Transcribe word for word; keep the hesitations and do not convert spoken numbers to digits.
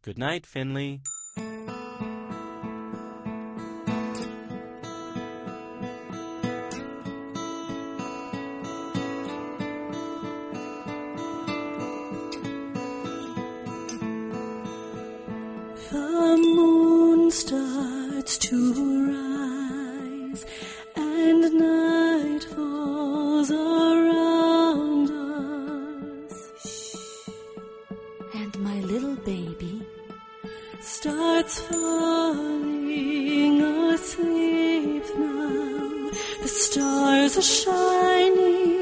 Good night, Finley. The moon starts to rise, and night falls around us. And my little baby starts falling asleep now. The stars are shining